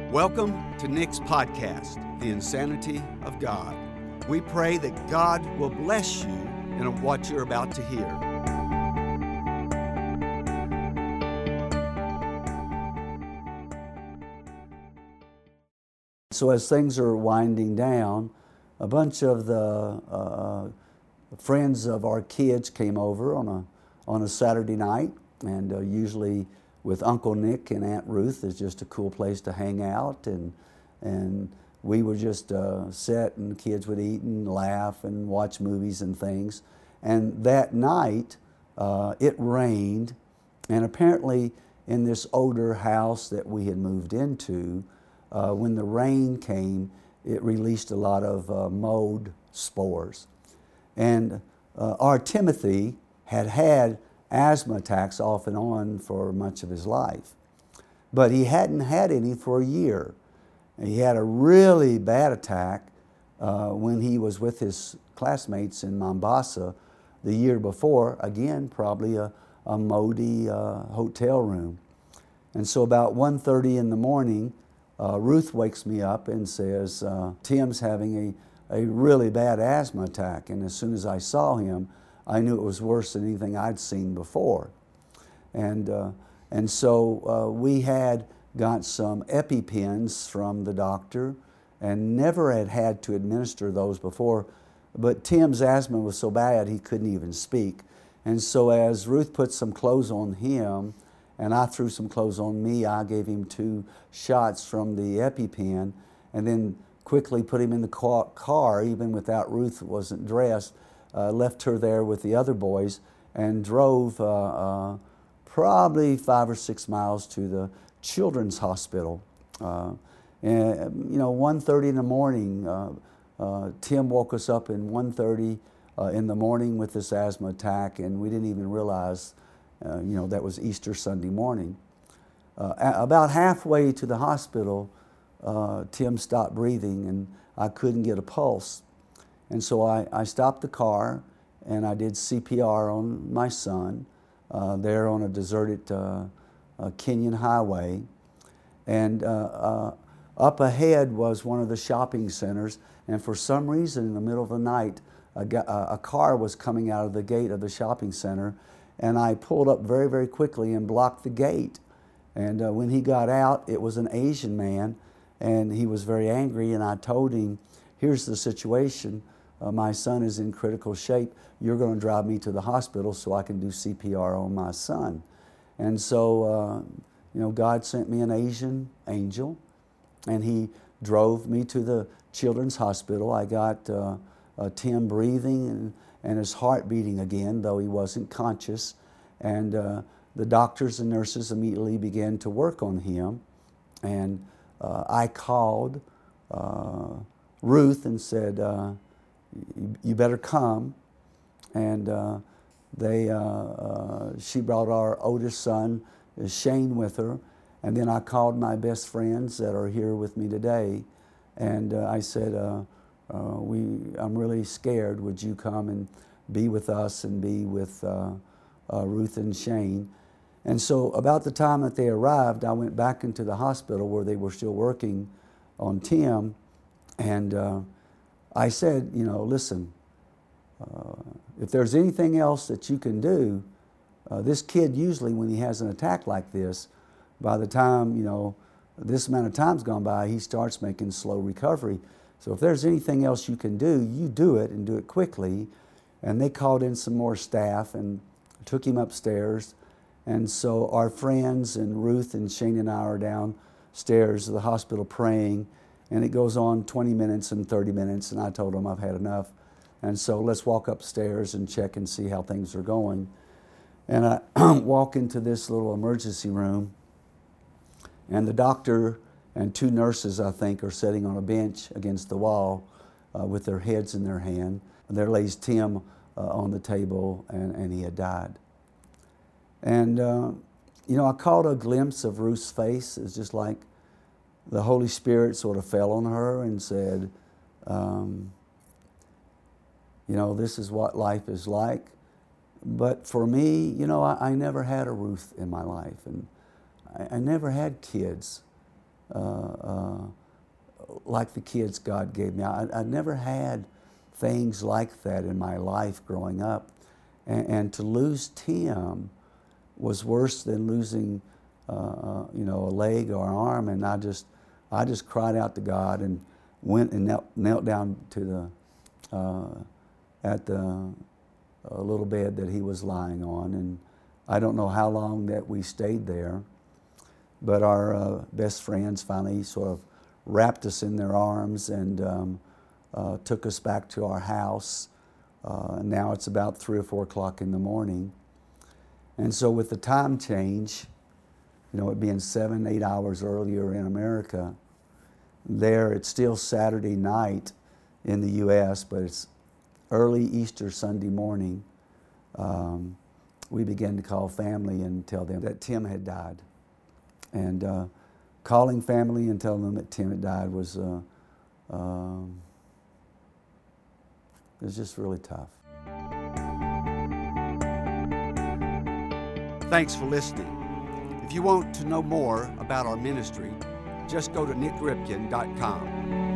Welcome to Nick's podcast, The Insanity of God. We pray that God will bless you in what you're about to hear. So as things are winding down, a bunch of the friends of our kids came over on a Saturday night, and usually with Uncle Nick and Aunt Ruth is just a cool place to hang out, and we would just sit and the kids would eat and laugh and watch movies and things. And that night it rained, and apparently in this older house that we had moved into, when the rain came, it released a lot of mold spores. And our Timothy had asthma attacks off and on for much of his life. But he hadn't had any for a year. He had a really bad attack when he was with his classmates in Mombasa the year before, again, probably a moldy hotel room. And so about 1:30 in the morning, Ruth wakes me up and says, Tim's having a really bad asthma attack. And as soon as I saw him, I knew it was worse than anything I'd seen before. And so we had got some EpiPens from the doctor and never had to administer those before. But Tim's asthma was so bad he couldn't even speak. And so as Ruth put some clothes on him and I threw some clothes on me, I gave him 2 shots from the EpiPen and then quickly put him in the car, even without Ruth wasn't dressed, left her there with the other boys and drove probably 5 or 6 miles to the Children's Hospital. And 1:30 in the morning, Tim woke us up in 1:30 in the morning with this asthma attack, and we didn't even realize, that was Easter Sunday morning. About halfway to the hospital, Tim stopped breathing and I couldn't get a pulse. And so I stopped the car and I did CPR on my son there on a deserted Kenyan highway. And up ahead was one of the shopping centers, and for some reason in the middle of the night, a car was coming out of the gate of the shopping center, and I pulled up very, very quickly and blocked the gate. And when he got out, it was an Asian man, and he was very angry, and I told him, here's the situation. My son is in critical shape. You're going to drive me to the hospital so I can do CPR on my son. And so, God sent me an Asian angel, and he drove me to the Children's Hospital. I got Tim breathing and his heart beating again, though he wasn't conscious. And the doctors and nurses immediately began to work on him. And I called Ruth and said, you better come. And she brought our oldest son, Shane, with her. And then I called my best friends that are here with me today. And I said, I'm really scared. Would you come and be with us and be with Ruth and Shane? And so about the time that they arrived, I went back into the hospital where they were still working on Tim. And I said, listen, if there's anything else that you can do, this kid usually when he has an attack like this, by the time, this amount of time's gone by, he starts making slow recovery. So if there's anything else you can do, you do it and do it quickly. And they called in some more staff and took him upstairs. And so our friends and Ruth and Shane and I are downstairs at the hospital praying. And it goes on 20 minutes and 30 minutes. And I told them I've had enough. And so let's walk upstairs and check and see how things are going. And I walk into this little emergency room. And the doctor and 2 nurses, I think, are sitting on a bench against the wall with their heads in their hand. And there lays Tim on the table, and he had died. And, I caught a glimpse of Ruth's face. It's just like the Holy Spirit sort of fell on her and said, this is what life is like. But for me, I never had a Ruth in my life, and I never had kids. like the kids God gave me. I never had things like that in my life growing up. And to lose Tim was worse than losing, a leg or an arm. And I just cried out to God and went and knelt down to at the little bed that he was lying on. And I don't know how long that we stayed there, but our best friends finally sort of wrapped us in their arms and took us back to our house. Now it's about 3 or 4 o'clock in the morning. And so with the time change, it being 7, 8 hours earlier in America, there it's still Saturday night in the U.S., but it's early Easter Sunday morning. We began to call family and tell them that Tim had died. And calling family and telling them that Tim had died was just really tough. Thanks for listening. If you want to know more about our ministry, just go to nickripken.com.